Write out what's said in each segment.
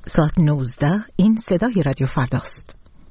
ساعت 19 این صدای رادیو فرداست.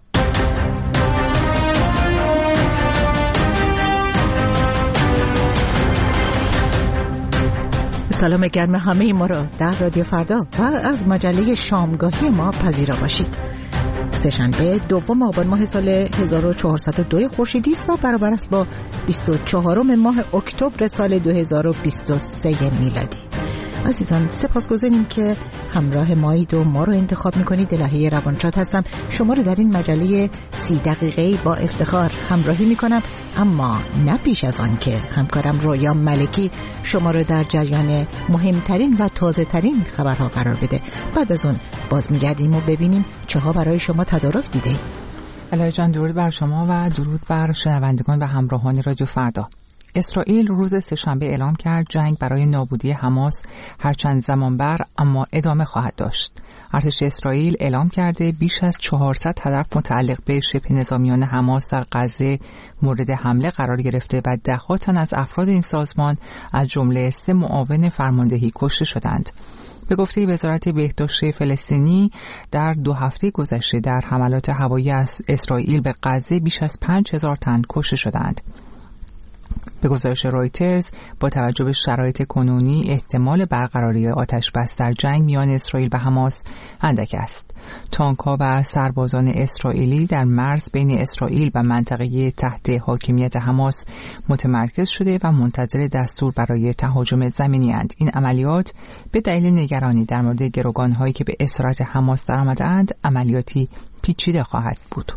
سلام گرم همه ما را در رادیو فردا و از مجله شامگاهی ما پذیرا باشید. سه‌شنبه دوم آبان ماه سال 1402 خورشیدی است و برابر است با 24 ماه اکتبر سال 2023 میلادی. عزیزان سپاسگزاریم که همراه مایید و ما رو انتخاب میکنید. الهی روانشاد هستم، شما رو در این مجله 30 دقیقه‌ای با افتخار همراهی میکنم، اما نه بیش از آن که همکارم رویا ملکی شما رو در جریان مهمترین و تازه ترین خبرها قرار بده. بعد از اون باز میگردیم و ببینیم چه ها برای شما تدارک دیده. الهی جان، درود بر شما و درود بر شنوندگان و همراهان رادیو فردا. اسرائیل روز سه‌شنبه اعلام کرد جنگ برای نابودی حماس هرچند زمان بر اما ادامه خواهد داشت. ارتش اسرائیل اعلام کرده بیش از 400 هدف متعلق به شبه نظامیان حماس در غزه مورد حمله قرار گرفته و ده‌ها تن از افراد این سازمان از جمله 3 معاون فرماندهی کشته شدند. به گفته وزارت بهداشت فلسطینی در 2 هفته گذشته در حملات هوایی از اسرائیل به غزه بیش از 5000 تن کشته شدند. به گزارش رویترز با توجه به شرایط کنونی احتمال برقراری آتش بس در جنگ میان اسرائیل و حماس اندک است. تانک‌ها و سربازان اسرائیلی در مرز بین اسرائیل و منطقه تحت حاکمیت حماس متمرکز شده و منتظر دستور برای تهاجم زمینی اند. این عملیات به دلیل نگرانی در مورد گروگان‌هایی که به اسارت حماس درآمده‌اند عملیاتی پیچیده خواهد بود.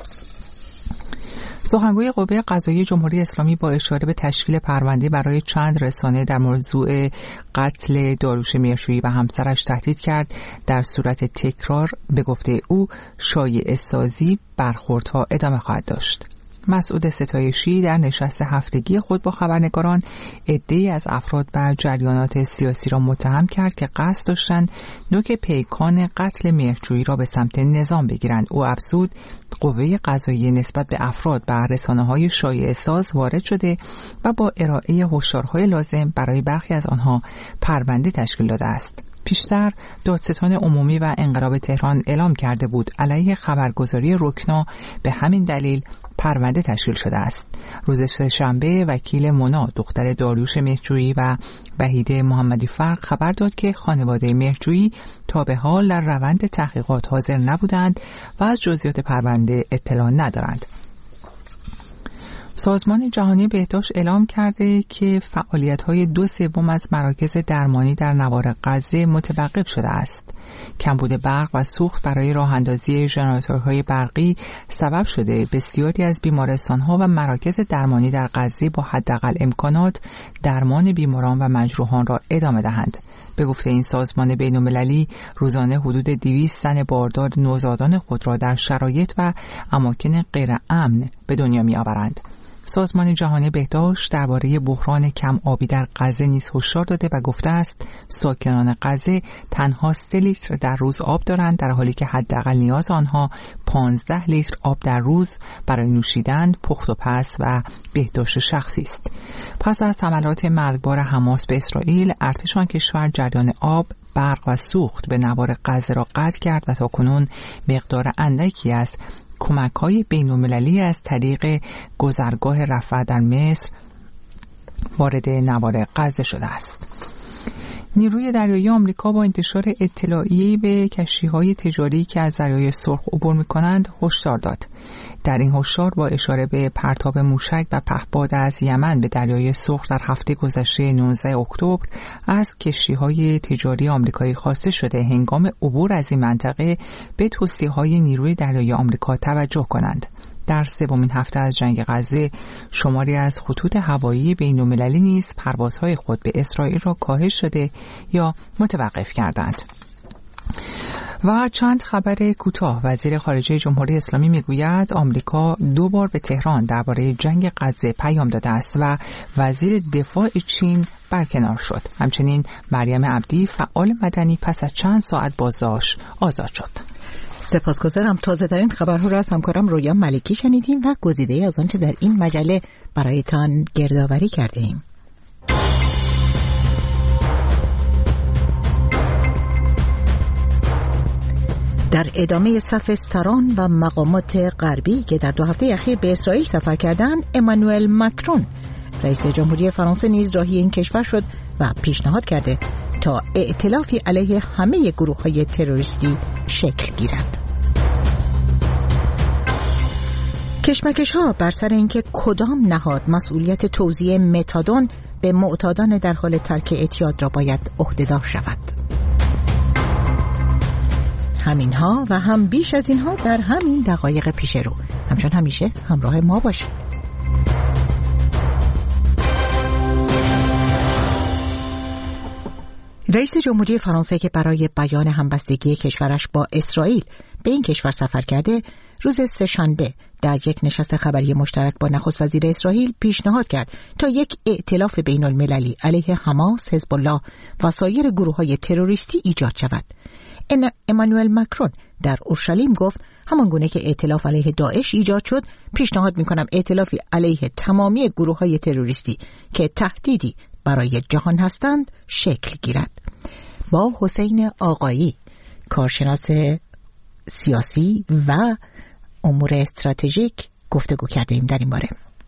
سخنگوی قوه قضاییه جمهوری اسلامی با اشاره به تشکیل پرونده برای چند رسانه در موضوع قتل داریوش میرشویی و همسرش تهدید کرد در صورت تکرار به گفته او شایعه سازی برخوردها ادامه خواهد داشت. مسعود ستایشی در نشست هفتگی خود با خبرنگاران عده‌ای از افراد و جریانات سیاسی را متهم کرد که قصد داشتند نوک پیکان قتل مهرجویی را به سمت نظام بگیرند. او افزود قوه قضاییه نسبت به افراد و رسانه‌های شایعه ساز وارد شده و با ارائه هشدارهای لازم برای برخی از آنها پرونده تشکیل داده است. پیشتر دادستان عمومی و انقلاب تهران اعلام کرده بود علیه خبرگزاری رکنا به همین دلیل پرونده تشکیل شده است. روز سه‌شنبه وکیل مونا دختر داریوش مهرجویی و وحیده محمدی فرق خبر داد که خانواده مهرجویی تا به حال در روند تحقیقات حاضر نبودند و از جزئیات پرونده اطلاع ندارند. سازمان جهانی بهداشت اعلام کرده که فعالیت‌های 2/3 از مراکز درمانی در نوار غزه متوقف شده است. کمبود برق و سوخت برای راه اندازی ژنراتورهای برقی سبب شده بسیاری از بیمارستان‌ها و مراکز درمانی در غزه با حداقل امکانات درمان بیماران و مجروحان را ادامه دهند. به گفته این سازمان بین‌المللی روزانه حدود 200 زن باردار نوزادان خود را در شرایط و اماکن غیر امن به دنیا می‌آورند. سازمان جهانی بهداشت درباره بحران کم آبی در غزه نیز هشدار داده و گفته است ساکنان غزه تنها 3 لیتر در روز آب دارند، در حالی که حداقل نیاز آنها 15 لیتر آب در روز برای نوشیدن، پخت و پز و بهداشت شخصی است. پس از حملات مرگبار حماس به اسرائیل، ارتش آن کشور جریان آب، برق و سوخت به نوار غزه را قطع کرد و تاکنون مقدار اندکی از کمک‌های بین‌المللی از طریق گذرگاه رفح در مصر وارد نوار غزه شده است. نیروی دریایی آمریکا با انتشار اطلاعیه‌ای به کشتی‌های تجاری که از دریای سرخ عبور می‌کنند هشدار داد. در این هشدار با اشاره به پرتاب موشک و پهپاد از یمن به دریای سرخ در هفته گذشته 19 اکتبر از کشتی‌های تجاری آمریکایی خواسته شده هنگام عبور از این منطقه به توصیه‌های نیروی دریایی آمریکا توجه کنند. در 3مین هفته از جنگ غزه شماری از خطوط هوایی بین‌المللی نیز پروازهای خود به اسرائیل را کاهش داده یا متوقف کردند. و چند خبر کوتاه. وزیر خارجه جمهوری اسلامی میگوید آمریکا 2 بار به تهران درباره جنگ غزه پیام داده است و وزیر دفاع چین برکنار شد. همچنین مریم عبدی فعال مدنی پس از چند ساعت بازداشت آزاد شد. سپاسگزارم. تازه ترین خبرها را از همکارم رویا ملکی شنیدیم و گزیده از آنچه در این مجله برایتان گردآوری کرده ایم. در ادامه صف سران و مقامات غربی که در 2 هفته اخیر به اسرائیل سفر کردند، امانوئل ماکرون رئیس جمهوری فرانسه نیز راهی این کشور شد و پیشنهاد کرده تا ائتلافی علیه همه گروه‌های تروریستی شکل گیرد. کشمکش‌ها بر سر اینکه کدام نهاد مسئولیت توزیع متادون به معتادان در حال ترک اعتیاد را باید عهده‌دار شود. همینها و هم بیش از اینها در همین دقایق پیش رو. همچون همیشه همراه ما باشید. رئیس جمهوری فرانسه که برای بیان همبستگی کشورش با اسرائیل به این کشور سفر کرده، روز سه‌شنبه در یک نشست خبری مشترک با نخست وزیر اسرائیل پیشنهاد کرد تا یک ائتلاف بین المللی علیه حماس، حزب الله و سایر گروه‌های تروریستی ایجاد شود. امانوئل ماکرون در اورشلیم گفت همانگونه که ائتلاف علیه داعش ایجاد شد، پیشنهاد می‌کنم ائتلافی علیه تمامی گروه‌های تروریستی که تهدیدی برای جهان هستند شکل گیرد. با حسین آقایی، کارشناس سیاسی و امور استراتژیک گفتگو کردیم در این باره.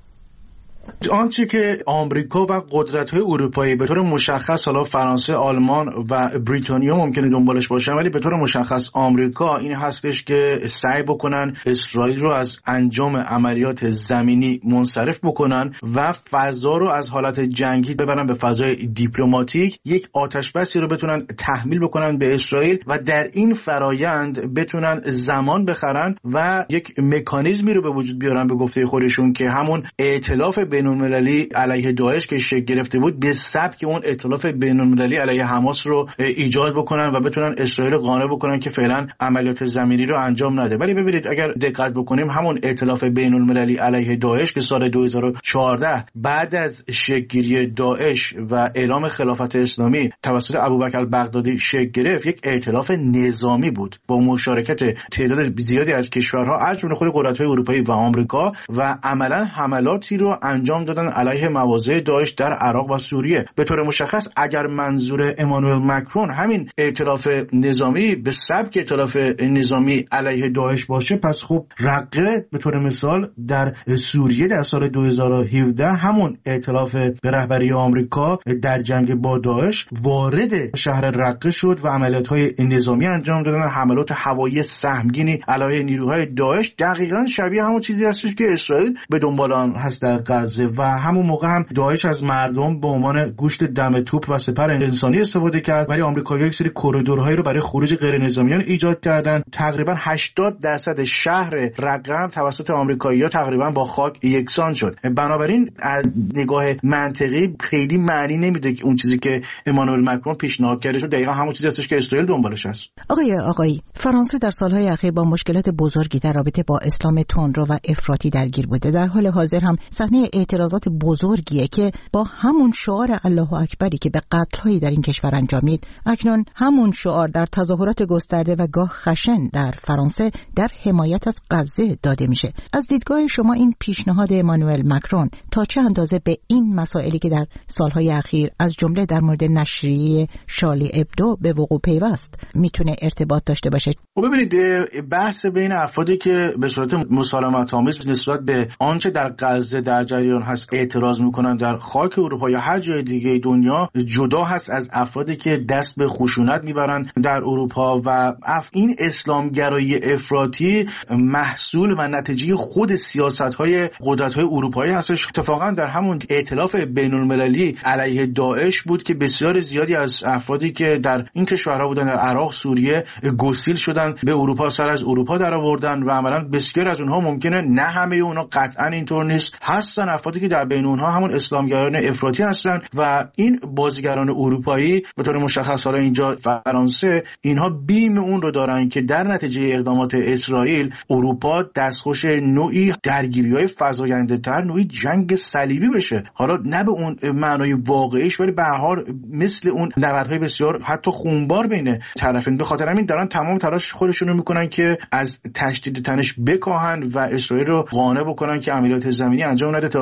آنچه که آمریکا و قدرت‌های اروپایی به طور مشخص، حالا فرانسه، آلمان و بریتانیا ممکنه دنبالش باشن، ولی به طور مشخص آمریکا، این هستش که سعی بکنن اسرائیل رو از انجام عملیات زمینی منصرف بکنن و فضا رو از حالت جنگی ببرن به فضای دیپلماتیک، یک آتش‌بسی رو بتونن تحمیل بکنن به اسرائیل و در این فرایند بتونن زمان بخرن و یک مکانیزمی رو به وجود بیارن به گفته خودشون که همون ائتلاف بین‌المللی علیه داعش که شکل گرفته بود به سبک اون ائتلاف بین‌المللی علیه حماس رو ایجاد بکنن و بتونن اسرائیل قانع بکنن که فعلا عملیات زمینی رو انجام نده. ولی ببینید اگر دقت بکنیم همون ائتلاف بین‌المللی علیه داعش که سال 2014 بعد از شکل‌گیری داعش و اعلام خلافت اسلامی توسط ابوبکر البغدادی شکل گرفت، یک ائتلاف نظامی بود با مشارکت تعداد زیادی از کشورها از جمله خود قدرت‌های اروپایی و آمریکا و عملاً حملاتی رو انجام دادن علیه مواضع داعش در عراق و سوریه. به طور مشخص اگر منظور امانوئل ماکرون همین ائتلاف نظامی به سبک ائتلاف نظامی علیه داعش باشه، پس خب رقه به طور مثال در سوریه در سال 2017 همون ائتلاف به رهبری آمریکا در جنگ با داعش وارد شهر رقه شد و عملیات‌های نظامی انجام دادن، حملات هوایی سهمگینی علیه نیروهای داعش. دقیقاً شبیه همون چیزی هستش که اسرائیل به دنبال آن هست در غزه و همون موقع هم داعش از مردم به عنوان گوشت دم توپ و سپر انسانی استفاده کرد، ولی آمریکایی‌ها یک سری کریدورهایی رو برای خروج غیر نظامیان ایجاد کردن. تقریبا 80% شهر رقه توسط آمریکایی‌ها تقریبا با خاک یکسان شد. بنابراین از نگاه منطقی خیلی معنی نمیده که اون چیزی که امانوئل ماکرون پیشنهاد کرده دقیقاً همون چیزی هستش که اسرائیل دنبالش است. آقای فرانسه در سالهای اخیر با مشکلات بزرگی در رابطه با اسلام تندرو و افراطی درگیر بوده. در حال حاضر هم صحنه اعتراضات بزرگیه که با همون شعار الله اکبری که به قتل‌هایی در این کشور انجامید، اکنون همون شعار در تظاهرات گسترده و گاه خشن در فرانسه در حمایت از غزه داده میشه. از دیدگاه شما این پیشنهاد امانوئل ماکرون تا چه اندازه به این مسائلی که در سالهای اخیر از جمله در مورد نشریه شارلی ابدو به وقوع پیوست میتونه ارتباط داشته باشه؟ ببینید بحث بین افرادی که به صورت مسالمت‌آمیز نسبت به آنچه در غزه در جریان هست اعتراض میکنن در خاک اروپا یا هر جای دیگه دنیا جدا هست از افرادی که دست به خشونت میبرن در اروپا و این اسلامگرایی افراطی محصول و نتیجه خود سیاست‌های قدرت‌های اروپایی هستش. اتفاقا در همون ائتلاف بین‌المللی علیه داعش بود که بسیار زیادی از افرادی که در این کشورها بودن در عراق، سوریه گسیل شدن به اروپا، سر از اروپا در آوردن و عملاً بسیار از اونها ممکنه نه همه اونها قطعاً اینطور نیست هستن افرادی که در بین اونها همون اسلامگرایان افراطی هستن و این بازیگران اروپایی به طور مشخص حالا اینجا فرانسه اینها بیم اون رو دارن که در نتیجه اقدامات اسرائیل اروپا دستخوش نوعی درگیری‌های فزاینده‌تر، نوعی جنگ صلیبی بشه. حالا نه به اون معنای واقعیش ولی به هر حال مثل اون نبردهای بسیار حتی خونبار بین طرفین. به خاطر همین دارن تمام تلاش خودشون رو میکنن که از تشدید تنش بکاهن و اسرائیل رو قانع بکنن که عملیات زمینی انجام نده تا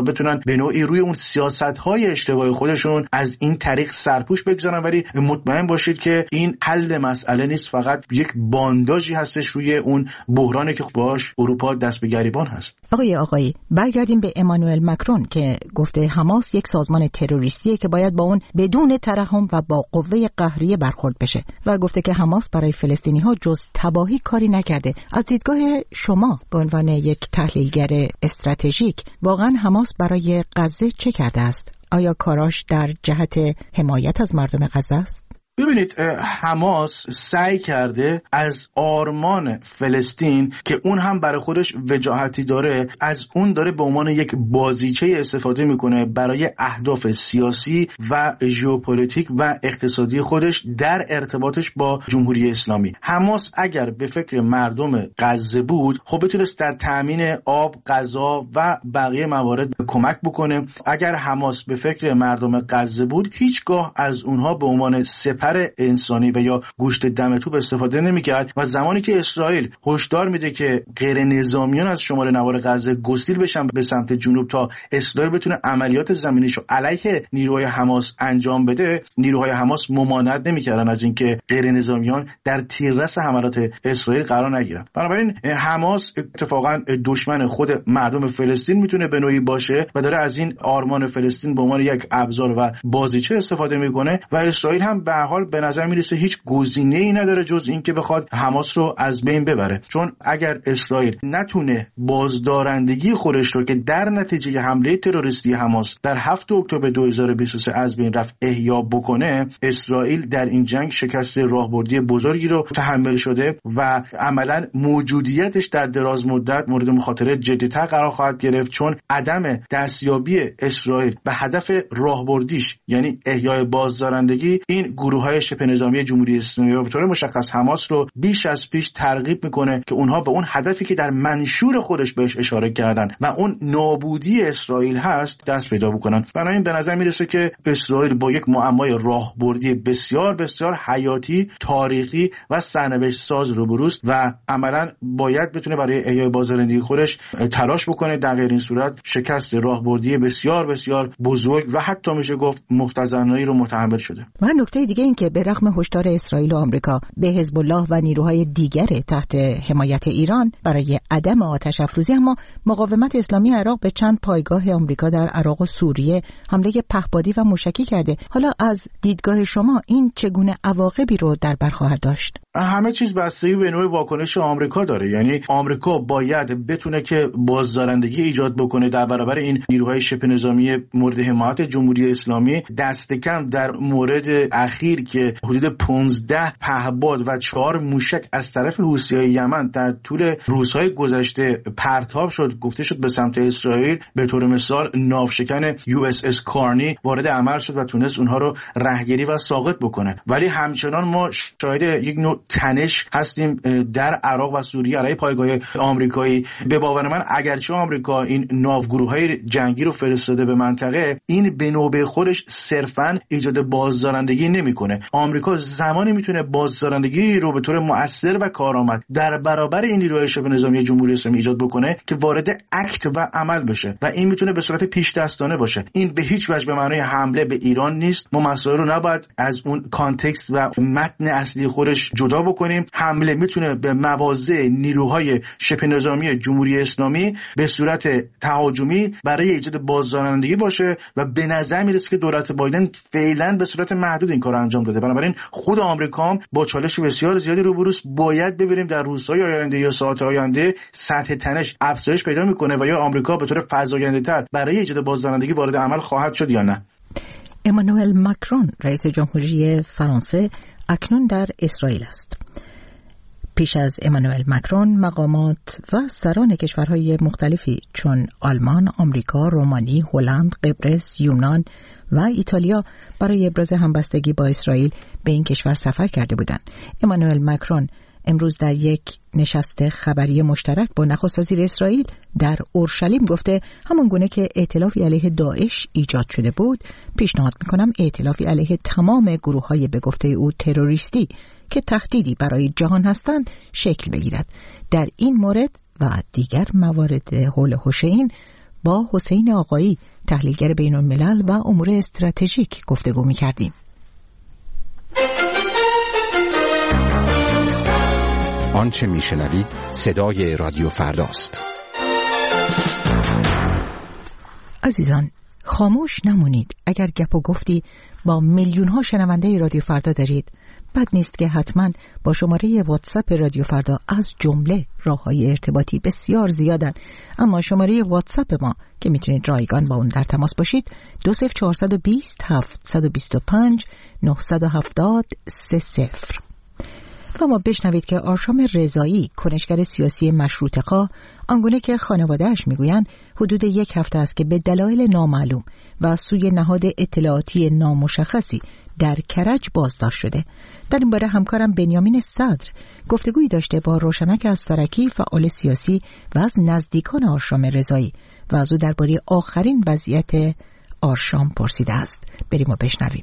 بتونن به نوعی روی اون سیاست‌های اشتباه خودشون از این طریق سرپوش بگذارن. ولی مطمئن باشید که این حل مسئله نیست، فقط یک بانداژی هستش روی اون بحرانی که باش اروپا دست به گریبان هست. آقای برگردیم به امانوئل مکرون که گفته حماس یک سازمان تروریستیه که باید با اون بدون ترحم و با قوه قهریه برخورد بشه و گفته که حماس برای فلسطینی‌ها جز تباهی کاری نکرده. از دیدگاه شما به عنوان یک تحلیلگر استراتژیک واقعا حماس برای غزه چه کرده است؟ آیا کاراش در جهت حمایت از مردم غزه است؟ ببینید، حماس سعی کرده از آرمان فلسطین که اون هم برای خودش وجاهتی داره، از اون داره به عنوان یک بازیچه استفاده میکنه برای اهداف سیاسی و ژئوپلیتیک و اقتصادی خودش در ارتباطش با جمهوری اسلامی. حماس اگر به فکر مردم غزه بود، خب بتونست در تامین آب، غذا و بقیه موارد کمک بکنه. اگر حماس به فکر مردم غزه بود، هیچگاه از اونها به عنوان سپر انسانی و یا گوشت دم توپ استفاده نمی‌کرد و زمانی که اسرائیل هشدار میده که غیر نظامیان از شمال نوار غزه گسیل بشن به سمت جنوب تا اسرائیل بتونه عملیات زمینیشو علیه نیروهای حماس انجام بده، نیروهای حماس ممانعت نمی‌کردن از اینکه غیر نظامیان در تیررس حملات اسرائیل قرار نگیرن. بنابراین حماس اتفاقا دشمن خود مردم فلسطین میتونه به نوعی باشه و داره از این آرمان فلسطین به عنوان یک ابزار و بازیچه استفاده میکنه و اسرائیل هم به هر حال به نظر میرسه هیچ گزینه‌ای نداره جز این که بخواد حماس رو از بین ببره. چون اگر اسرائیل نتونه بازدارندگی خودش رو که در نتیجه حمله تروریستی حماس در 7 اکتبر 2023 از بین رفت احیا بکنه، اسرائیل در این جنگ شکست راهبردی بزرگی رو تحمل شده و عملاً موجودیتش در دراز مدت مورد مخاطره جدی‌تر قرار خواهد گرفت، چون عدم دستیابی اسرائیل به هدف راهبردیش یعنی احیای بازدارندگی این گروه‌های شبه نظامی جمهوری اسلامی و به طور مشخص حماس رو بیش از پیش ترغیب میکنه که اونها به اون هدفی که در منشور خودش بهش اشاره کردن و اون نابودی اسرائیل هست دست پیدا بکنن. بنابراین به نظر میرسه که اسرائیل با یک معمای راهبردی بسیار بسیار حیاتی، تاریخی و سرنوشت ساز روبروست و عملاً باید بتونه برای احیای بازدارندگی خودش تلاش بکنه. در غیر این صورت شکست راهبردی بسیار بسیار بزرگ و حتی میشه گفت مفتضحانه‌ای رو متحمل شده. و نکته دیگه این که به رغم هشدار اسرائیل و آمریکا به حزب الله و نیروهای دیگر تحت حمایت ایران برای عدم آتش افروزی، اما مقاومت اسلامی عراق به چند پایگاه آمریکا در عراق و سوریه حمله پهپادی و موشکی کرده. حالا از دیدگاه شما این چگونه عواقبی رو در بر خواهد داشت؟ همه چیز بستگی به نوع واکنش آمریکا داره. یعنی آمریکا باید بتونه که بازدارندگی ایجاد بکنه در برابر این نیروهای شبه نظامی مورد حمایت جمهوری اسلامی. دست کم در مورد اخیر که حدود 15 پهپاد و 4 موشک از طرف حوثی‌های یمن در طول روزهای گذشته پرتاب شد، گفته شد به سمت اسرائیل، به طور مثال ناوشکن USS کارنی وارد عمل شد و تونست اونها رو رهگیری و ساقط بکنه. ولی همچنان ما شاهد یک نوع تنش هستیم در عراق و سوریه علیه پایگاه آمریکایی. به باور من اگرچه آمریکا این ناوگروه‌های جنگی رو فرستاده به منطقه، این به نوبه خودش صرفاً ایجاد بازدارندگی نمی‌کنه. آمریکا زمانی میتونه بازدارندگی رو به طور مؤثر و کارآمد در برابر این نیروهای شبه نظامی جمهوری اسلامی ایجاد بکنه که وارد اکت و عمل بشه و این میتونه به صورت پیش دستانه باشه. این به هیچ وجه به معنای حمله به ایران نیست. ما مسائل رو نباید از اون کانتکست و متن اصلی خودش جدا بکنیم. حمله میتونه به مواضع نیروهای شبه نظامی جمهوری اسلامی به صورت تهاجمی برای ایجاد بازدارندگی باشه و به نظر میرسه که دولت بایدن فعلا به صورت محدود این کار انجام داده. بنابراین خود آمریکا هم با چالش بسیار زیادی روبروست. باید ببینیم در روزهای آینده یا ساعات آینده سطح تنش افزایش پیدا میکنه و یا آمریکا به طور فزاینده‌تر برای ایجاد بازدارندگی وارد عمل خواهد شد یا نه. امانوئل مکرون رئیس جمهوری فرانسه اکنون در اسرائیل است. پیش از امانوئل مکرون مقامات و سران کشورهای مختلفی چون آلمان، آمریکا، رومانی، هلند، قبرس، یونان و ایتالیا برای ابراز همبستگی با اسرائیل به این کشور سفر کرده بودند. امانوئل مکرون امروز در یک نشست خبری مشترک با نخست وزیر اسرائیل در اورشلیم گفته همان گونه که ائتلافی علیه داعش ایجاد شده بود، پیشنهاد میکنم ائتلافی علیه تمام گروه‌های به گفته او تروریستی که تهدیدی برای جهان هستند شکل بگیرد. در این مورد و دیگر موارد حول حسین با حسین آقایی، تحلیلگر بین الملل و امور استراتژیک گفتگو می‌کردیم. آنچه میشنوید صدای رادیو فرداست. عزیزان، خاموش نمونید. اگر گپ و گفتی با میلیون‌ها شنونده رادیو فردا دارید، بد نیست که حتما با شماره واتساپ رادیو فردا، از جمله راه‌های ارتباطی بسیار زیادن، اما شماره واتساپ ما که میتونید رایگان با اون در تماس باشید 20420 725 970 30. و ما بشنوید که آرشام رضایی، کنشگر سیاسی مشروطه‌خواه، آنگونه که خانواده‌اش میگویند حدود 1 هفته است که به دلایل نامعلوم و از سوی نهاد اطلاعاتی نامشخصی در کرج بازداشت شده. در این باره همکارم بنیامین صدر گفتگویی داشته با روشنک استرکی، فعال سیاسی و از نزدیکان آرشام رضایی، و از او درباره آخرین وضعیت آرشام پرسیده است. بریم و بشنویم.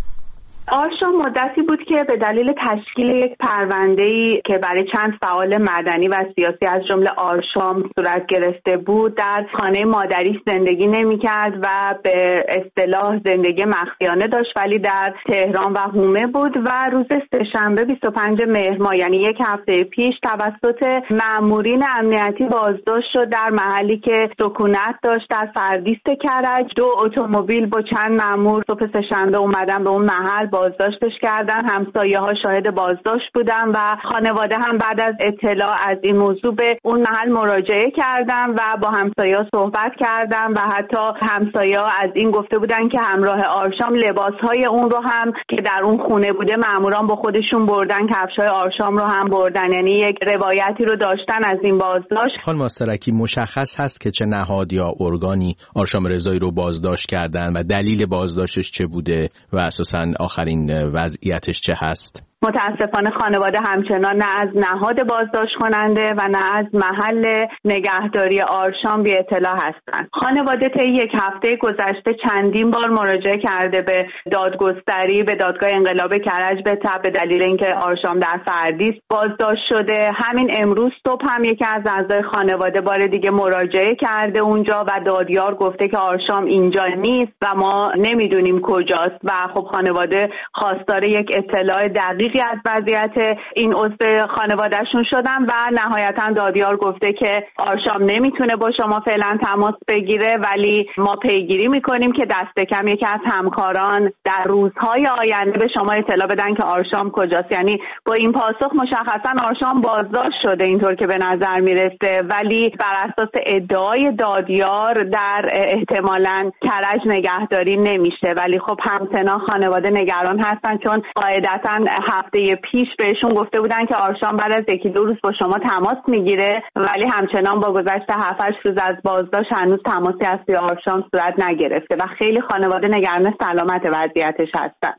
آرشام مدتی بود که به دلیل تشکیل یک پرونده‌ای که برای چند فعال مدنی و سیاسی از جمله آرشام صورت گرفته بود در خانه مادریش زندگی نمی‌کرد و به اصطلاح زندگی مخفیانه داشت، ولی در تهران و حومه بود و روز سه‌شنبه 25 مهر ماه، یعنی 1 هفته پیش، توسط مامورین امنیتی بازداشت شد در محلی که سکونت داشت در فردیست کرج. 2 اتومبیل با چند مامور صبح سه‌شنبه اومدن به اون محل، بازداشتش کردن. همسایه‌ها شاهد بازداشت بودن و خانواده هم بعد از اطلاع از این موضوع به اون محل مراجعه کردن و با همسایه‌ها صحبت کردن و حتی همسایه‌ها از این گفته بودن که همراه آرشام لباس‌های اون رو هم که در اون خونه بوده ماموران با خودشون بردن، کفش‌های آرشام رو هم بردن. یعنی یک روایتی رو داشتن از این بازداشت. خانم استرکی، مشخص هست که چه نهاد یا ارگانی آرشام رضایی رو بازداشت کردن و دلیل بازداشتش چه بوده و اساساً آخرین وضعیتش چه هست؟ متاسفانه خانواده همچنان نه از نهاد بازداشت کننده و نه از محل نگهداری آرشام بی اطلاع هستند. خانواده طی 1 هفته گذشته چندین بار مراجعه کرده به دادگستری، به دادگاه انقلاب کرج به دلیل اینکه آرشام در فردیست بازداشت شده. همین امروز صبح هم یکی از اعضای خانواده بار دیگه مراجعه کرده اونجا و دادیار گفته که آرشام اینجا نیست و ما نمیدونیم کجاست و خب خانواده خواستار یک اطلاع دقیق از وضعیت این عضو خانوادهشون شدن و نهایتا دادیار گفته که آرشام نمیتونه با شما فعلا تماس بگیره، ولی ما پیگیری میکنیم که دست کم یکی از همکاران در روزهای آینده به شما اطلاع بدن که آرشام کجاست. یعنی با این پاسخ مشخصا آرشام بازداشت شده اینطور که به نظر میرسه، ولی بر اساس ادعای دادیار در احتمالاً کرج نگهداری نمیشه. ولی خب همچنان خانواده نگران هستن، چون قاعدتاً هفته پیش بهشون گفته بودن که آرشام بعد از 1-2 روز با شما تماس میگیره، ولی همچنان با گذشت 7-8 روز از بازداشت هنوز تماسی از سوی آرشام صورت نگرفته و خیلی خانواده نگران سلامت وضعیتش هستن.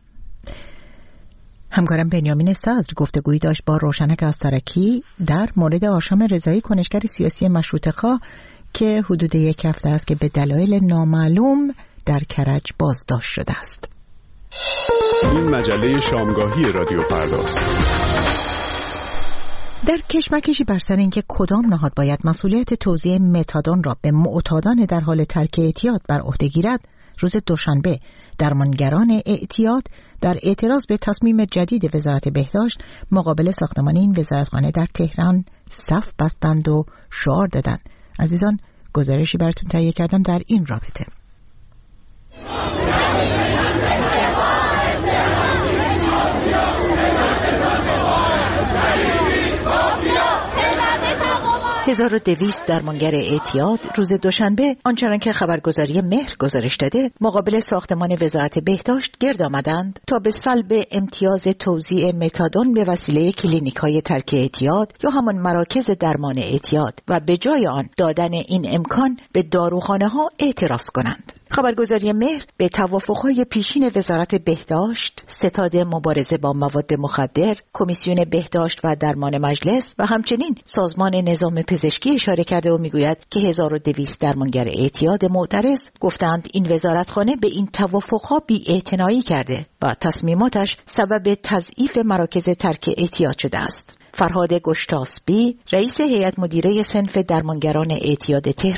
همکارم بنیامین صدر گفتگویی داشت با روشنک استرکی در مورد آرشام رضایی، کنشگر سیاسی مشروطه‌خواه که حدود 1 هفته است که به دلایل نامعلوم در کرج بازداشت شده است. این مجله شامگاهی رادیو فرداست. در کشمکشی بر سر اینکه کدام نهاد باید مسئولیت توزیع متادون را به معتادان در حال ترک اعتیاد بر عهده گیرد، روز دوشنبه درمانگران اعتیاد در اعتراض به تصمیم جدید وزارت بهداشت مقابل ساختمان این وزارتخانه در تهران صف بستند و شعار دادند. عزیزان، گزارشی براتون تهیه کردم در این رابطه. هزار و 200 درمانگر اعتیاد روز دوشنبه، آنچنان که خبرگزاری مهر گزارش داده، مقابل ساختمان وزارت بهداشت گرد آمدند تا به سلب امتیاز توزیع متادون به وسیله کلینیک‌های ترک اعتیاد یا همان مراکز درمان اعتیاد و به جای آن دادن این امکان به داروخانه‌ها اعتراض کنند. خبرگزاری مهر به توافق‌های پیشین وزارت بهداشت، ستاد مبارزه با مواد مخدر، کمیسیون بهداشت و درمان مجلس و همچنین سازمان نظام پزشکی اشاره کرده و میگوید که 1200 درمانگر اعتیاد معترض گفتند این وزارتخانه به این توافق‌ها بی‌اعتنایی کرده و تصمیماتش سبب تضعیف مراکز ترک اعتیاد شده است. فرهاد گشتاسبی، رئیس هیئت مدیره صنف درمانگران اعتیاد تهران،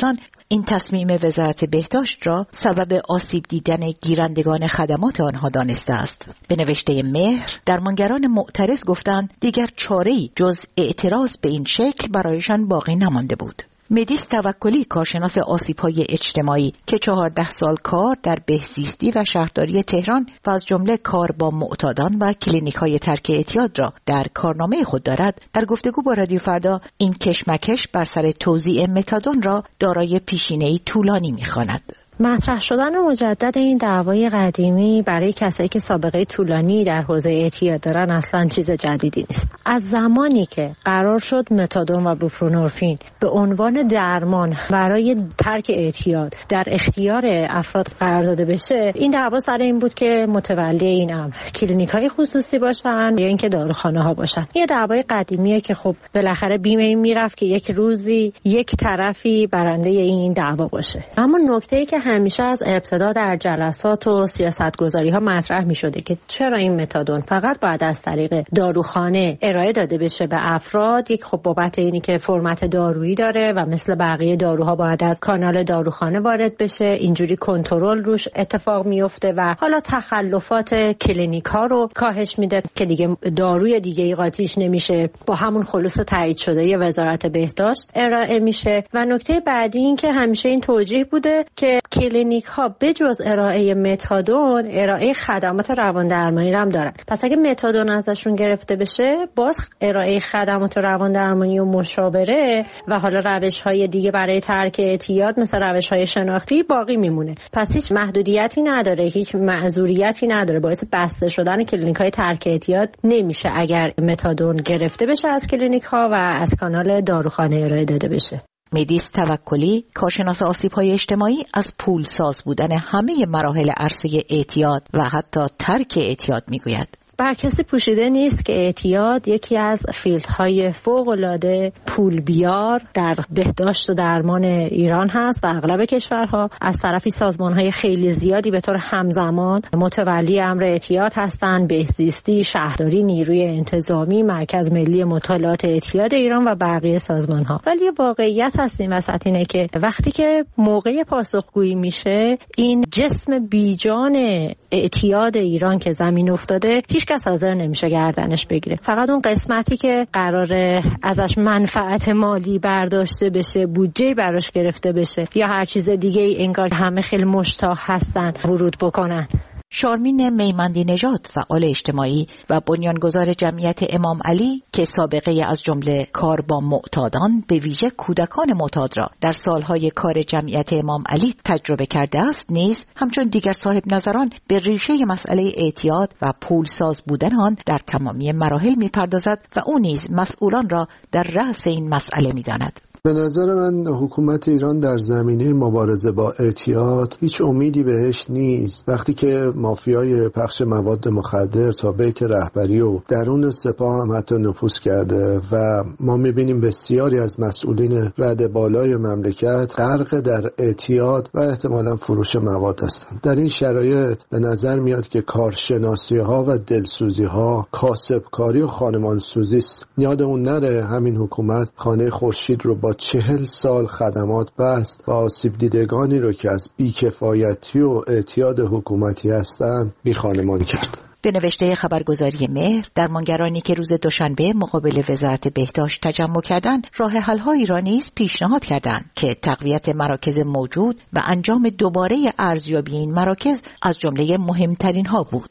این تصمیم وزارت بهداشت را سبب آسیب دیدن گیرندگان خدمات آنها دانسته است. به نوشته مهر، درمانگران معترض گفتند دیگر چاره‌ای جز اعتراض به این شکل برایشان باقی نمانده بود. مدیس توکلی، کارشناس آسیب‌های اجتماعی که 14 سال کار در بهزیستی و شهرداری تهران و از جمله کار با معتادان و کلینیک‌های ترک اعتیاد را در کارنامه خود دارد، در گفتگو با رادیو فردا این کشمکش بر سر توزیع متادون را دارای پیشینه‌ای طولانی می‌خواند. مطرح شدن مجدد این دعوای قدیمی برای کسایی که سابقه طولانی در حوزه اعتیاد دارن اصلا چیز جدیدی نیست. از زمانی که قرار شد متادون و بوپرونورفین به عنوان درمان برای ترک اعتیاد در اختیار افراد قرار داده بشه، این دعوا سر این بود که متولی این امر کلینیک‌های خصوصی باشن یا اینکه داروخانه‌ها باشن. یه دعوای قدیمیه که خب بالاخره بیمه این میرفت که یک روزی یک طرفی برنده این دعوا باشه. اما نکته‌ای که همیشه از ابتدا در جلسات و سیاستگذاری‌ها مطرح می‌شده که چرا این متادون فقط باید از طریق داروخانه ارائه داده بشه به افراد، یک خب بابت اینی که فرمت دارویی داره و مثل بقیه داروها باید از کانال داروخانه وارد بشه، اینجوری کنترل روش اتفاق میفته و حالا تخلفات کلینیک‌ها رو کاهش میده که دیگه داروی دیگه‌ای قاطیش نمیشه، با همون خلوص تایید شده وزارت بهداشت ارائه میشه. و نکته بعدی این که همیشه این توجیه بوده که کلینیک ها به جز ارائه متادون ارائه خدمات رواندرمانی هم دارن. پس اگه متادون ازشون گرفته بشه، باز ارائه خدمات رواندرمانی و مشاوره و حالا روش های دیگه برای ترک اعتیاد مثل روش های شناختی باقی میمونه. پس هیچ محدودیتی نداره، هیچ معذوریتی نداره. باعث بسته شدن کلینیک های ترک اعتیاد نمیشه اگر متادون گرفته بشه از کلینیک ها و از کانال داروخانه ارائه داده بشه. مدیس توکلی، کارشناس آسیب‌های اجتماعی، از پولساز بودن همه مراحل عرصه اعتیاد و حتی ترک اعتیاد میگوید. بر کسی پوشیده نیست که اعتیاد یکی از فیلدهای فوق‌العاده پول بیار در بهداشت و درمان ایران هست و اغلب کشورها. از طرفی سازمان‌های خیلی زیادی به طور همزمان متولی امر اعتیاد هستند: بهزیستی، شهرداری، نیروی انتظامی، مرکز ملی مطالعات اعتیاد ایران و بقیه سازمان‌ها. ولی واقعیت هست این وسط اینه که وقتی که موقع پاسخگویی میشه، این جسم بیجان اعتیاد ایران که زمین افتاده هیچ کس حاضر نمیشه گردنش بگیره. فقط اون قسمتی که قراره ازش منفعت مالی برداشته بشه، بودجه براش گرفته بشه یا هر چیز دیگه ای، انگار همه خیلی مشتاق هستن ورود بکنن. شارمین میمندی نژاد، فعال اجتماعی و بنیانگذار جمعیت امام علی که سابقه از جمله کار با معتادان، به ویژه کودکان معتاد را در سالهای کار جمعیت امام علی تجربه کرده است، نیز همچون دیگر صاحب نظران به ریشه مسئله اعتیاد و پولساز بودن آن در تمامی مراحل می‌پردازد و او نیز مسئولان را در رأس این مسئله می‌داند. به نظر من حکومت ایران در زمینه مبارزه با اعتیاد هیچ امیدی بهش نیست. وقتی که مافیای پخش مواد مخدر تا بیت رهبری و درون سپاه هم حتی نفوذ کرده و ما میبینیم بسیاری از مسئولین رده بالای مملکت غرق در اعتیاد و احتمالاً فروش مواد هستند. در این شرایط به نظر میاد که کارشناسی ها و دلسوزی ها کاسبکاری و خانمانسوزی است. یادمون نره همین حکومت خانه خورشید رو با 40 سال خدمات بست و آسیب دیدگانی رو که از بیکفایتی و اعتیاد حکومتی هستند بیخانمان کرد. به نوشته خبرگزاری مهر، درمانگرانی که روز دوشنبه مقابل وزارت بهداشت تجمع کردند، راه حل‌هایی را نیز پیشنهاد کردند که تقویت مراکز موجود و انجام دوباره ارزیابی این مراکز از جمله مهمترین ها بود.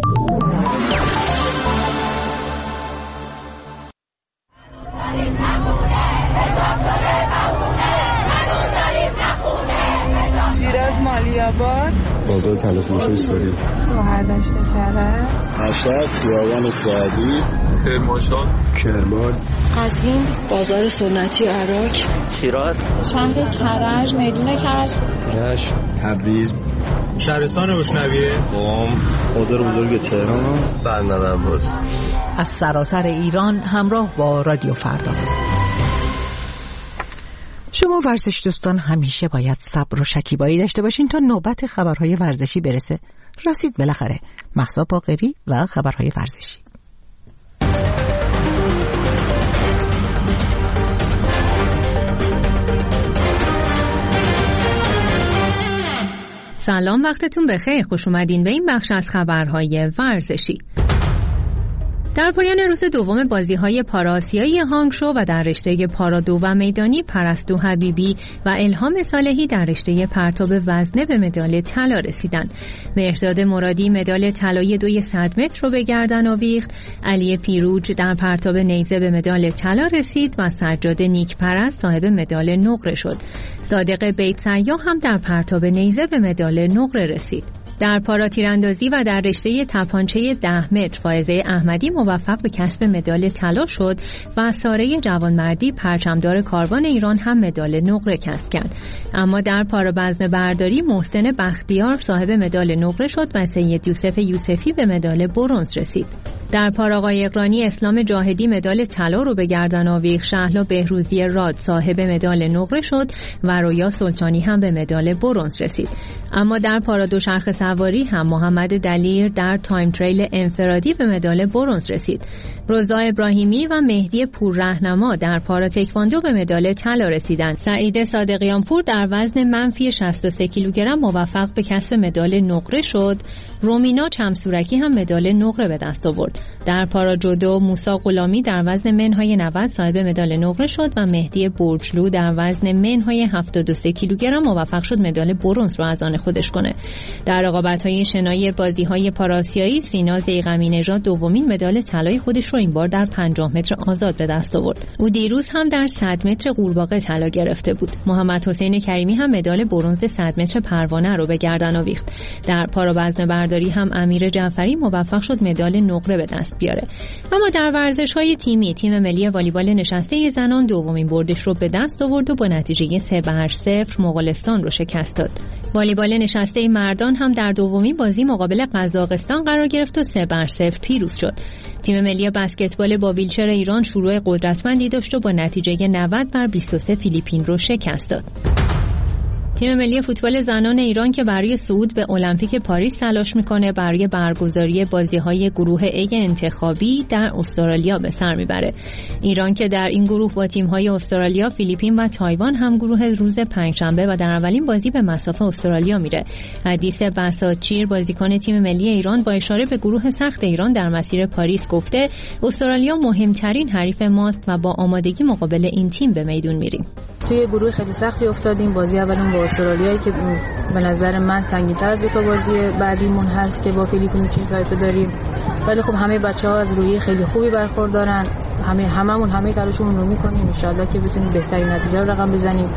مالیاباد، بازار تلافروشی ساری، شهرداشت سره، مشهد، خیابان سعدی، کرمانشاه، کرمان، قزوین، بازار سنتی عراق، شیراز، شهر کرج، میدون کرج، رشت، تبریز، شهرستان روشنویه، قم، بازار بزرگ تهران، بندر عباس. از سراسر ایران همراه با رادیو فردا. شما ورزش دوستان همیشه باید صبر و شکیبایی داشته باشین تا نوبت خبرهای ورزشی برسه. رسید بالاخره. مهسا باقری و خبرهای ورزشی. سلام، وقتتون بخیر. خوش اومدین به این بخش از خبرهای ورزشی. در پایان روز دوم بازی‌های پارآسیایی هانگشو و در رشته پارا 2 و میدانی پرستو حبیبی و الهام صالحی در رشته پرتاب وزنه به مدال طلا رسیدند. مهرداد مرادی مدال طلایی 200 متر رو به گردن آویخت، علی پیروج در پرتاب نیزه به مدال طلا رسید و سجاد نیکپرست صاحب مدال نقره شد. صادق بیت سیاح هم در پرتاب نیزه به مدال نقره رسید. در پارا تیراندازی و در رشته تپانچه 10 متر فائزه احمدی موفق به کسب مدال طلا شد و ساره جوانمردی پرچمدار کاروان ایران هم مدال نقره کسب کرد. اما در پارا وزنه برداری محسن بختیار صاحب مدال نقره شد و سید یوسف یوسفی به مدال برنز رسید. در پارا قایقرانی اسلام جاهدی مدال طلا رو به گردن آویخت، شهلا بهروزی راد صاحب مدال نقره شد و رویا سلطانی هم به مدال برنز رسید. اما در پارا دوچرخه سواری هم محمد دلیر در تایم تریل انفرادی به مدال برنز رسید. رضا ابراهیمی و مهدی پوررهنما در پارا تکواندو به مدال طلا رسیدند. سعید صادقیان پور در وزن منفی 63 کیلوگرم موفق به کسب مدال نقره شد. رومینا چمسورکی هم مدال نقره به دست آورد. در پارا جودو موسی غلامی در وزن منهای 90 صاحب مدال نقره شد و مهدی برجلو در وزن منهای 73 کیلوگرم موفق شد مدال برنز رو از آن خودش کنه. در رقابت‌های شنای بازی‌های پاراسیایی سینا ضیغمی نژاد دومین مدال طلای خودش رو این بار در 50 متر آزاد به دست آورد. او دیروز هم در 100 متر قورباغه طلا گرفته بود. محمد حسین کریمی هم مدال برنز 100 متر پروانه رو به گردن آویخت. در پارا وزنه برداری هم امیر جعفری موفق شد مدال نقره به دست بیاره. اما در ورزش‌های تیمی تیم ملی والیبال نشسته زنان دومین بردش رو به دست آورد و با نتیجه 3-0 مغولستان رو شکست داد. والیبال نشسته مردان هم در دومین بازی مقابل قزاقستان قرار گرفت و 3-0 پیروز شد. تیم ملی بسکتبال با ویلچر ایران شروع قدرتمندی داشت و با نتیجه 90-23 فیلیپین رو شکست داد. تیم ملی فوتبال زنان ایران که برای صعود به المپیک پاریس تلاش میکنه برای برگزاری بازی‌های گروه A انتخابی در استرالیا به سر میبره. ایران که در این گروه با تیم‌های استرالیا، فیلیپین و تایوان هم گروه روز پنجشنبه و در اولین بازی به مصاف استرالیا میره. حدیث بساطچیر بازیکن تیم ملی ایران با اشاره به گروه سخت ایران در مسیر پاریس گفته استرالیا مهمترین حریف ماست و با آمادگی مقابل این تیم به میدون میریم. توی گروه خیلی سختی افتادیم. بازی اولمون با استرالیایی که به نظر من سنگین‌تر از دو تا بازی بعدیمون هست که با فیلیپین چین تایپه داریم، ولی خب همه بچه‌ها از روی خیلی خوبی برخوردارن. همه تلاشمون رو می‌کنیم ان شاءالله که بتونیم بهترین نتیجه رو رقم بزنیم.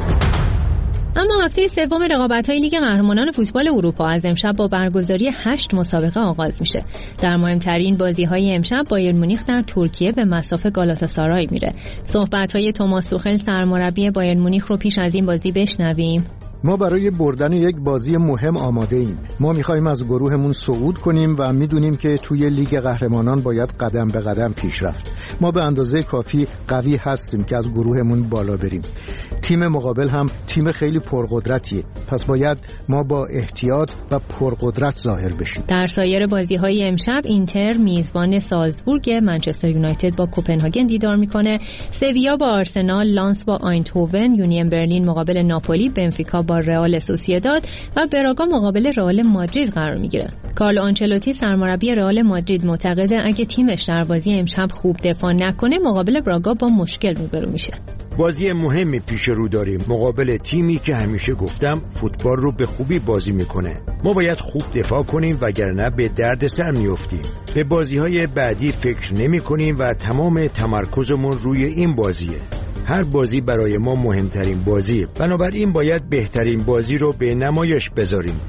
اما هفته سوم رقابت‌های لیگ قهرمانان فوتبال اروپا از امشب با برگزاری 8 مسابقه آغاز میشه. در مهمترین بازی‌های امشب بایر مونیخ در ترکیه به مصاف گالاتاسارای میره. صحبت‌های توماس توخل سرمربی بایر مونیخ رو پیش از این بازی بشنویم. ما برای بردن یک بازی مهم آماده ایم. ما می‌خوایم از گروهمون صعود کنیم و می‌دونیم که توی لیگ قهرمانان باید قدم به قدم پیش رفت. ما به اندازه کافی قوی هستیم که از گروهمون بالا بریم. تیم مقابل هم تیم خیلی پرقدرتیه، پس باید ما با احتیاط و پرقدرت ظاهر بشیم. در سایر بازی‌های امشب اینتر میزبان سالزبورگ، منچستر یونایتد با کوپنهاگن دیدار میکنه، سویا با آرسنال، لانس با آینتهوون، یونین برلین مقابل ناپولی، بنفیکا با رئال سوسییداد و براگا مقابل رئال مادرید قرار میگیره. کارلو آنچلوتی سرمربی رئال مادرید معتقده اگه تیمش در بازی امشب خوب دفاع نکنه مقابل براگا با مشکل روبرو میشه. بازی مهمی پیش رو داریم مقابل تیمی که همیشه گفتم فوتبال رو به خوبی بازی میکنه. ما باید خوب دفاع کنیم وگرنه به درد سر میافتیم. به بازی‌های بعدی فکر نمی‌کنیم و تمام تمرکزمون روی این بازیه. هر بازی برای ما مهمترین بازیه. بنابراین باید بهترین بازی رو به نمایش بذاریم.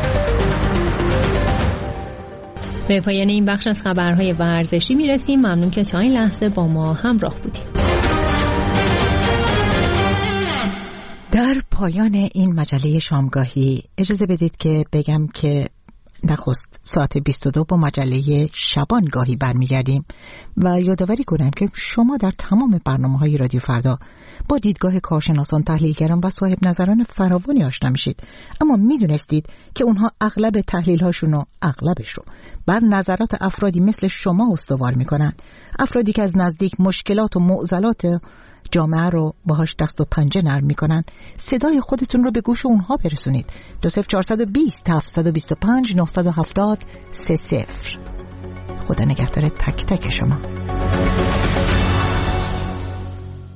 به پایان این بخش از خبرهای ورزشی میرسیم. ممنون که تا این لحظه با ما همراه بودیم. در پایان این مجله شامگاهی اجازه بدید که بگم که نخست ساعت 22 با مجله شبانگاهی برمیگردیم و یادآوری کنم که شما در تمام برنامه‌های رادیو فردا با دیدگاه کارشناسان، تحلیلگران و صاحب نظران فراوانی آشنا میشید، اما میدونستید که اونها اغلب تحلیل‌هاشون رو بر نظرات افرادی مثل شما استوار میکنن، افرادی که از نزدیک مشکلات و معضلات جامعه رو باهاش دست و پنجه نرم میکنن، صدای خودتون رو به گوش اونها برسونید. 20420 725 970 30. خدا نگهدار تک تک شما.